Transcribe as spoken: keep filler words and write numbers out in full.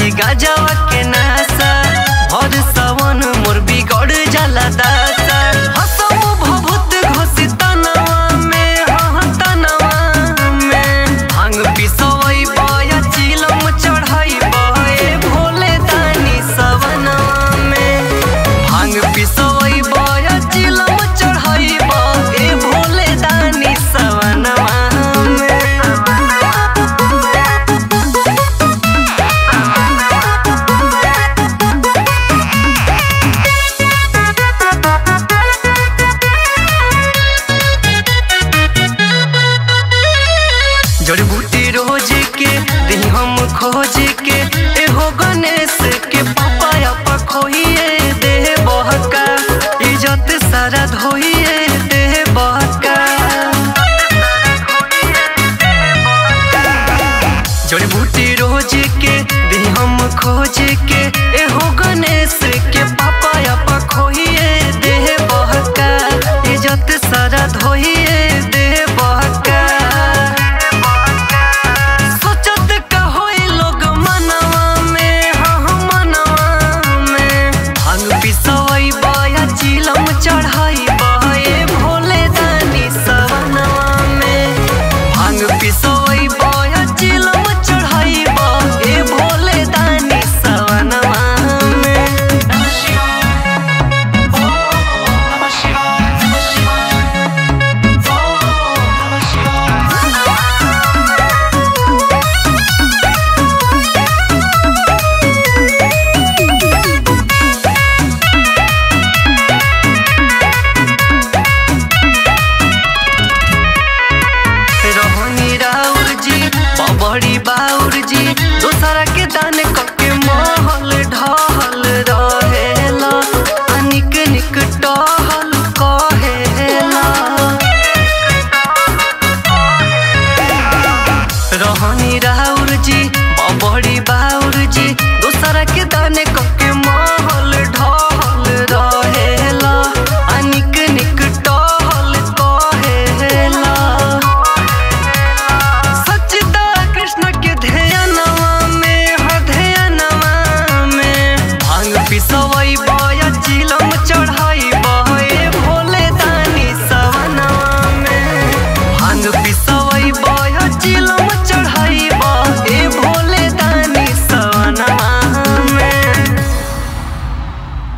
दी गाजावा के नासा भर सावन मोर बिगड़ जाला दासा हसम भभूत घोषित तनवा में हाँ तनवा में भांग पिसवई बया चिलम चढ़ाई बे भोले दानी सवनवा में भांग पिसवई बया चिलम चढ़ाई बे भोले दानी सवनवा जड़ी बूटी रोज के दी हम खोज के एहो गणेश के पापा आपा खोइए दे बहका इज्जत सारा धोइए दे बहका जड़ी बूटी रोज के दी हम खोज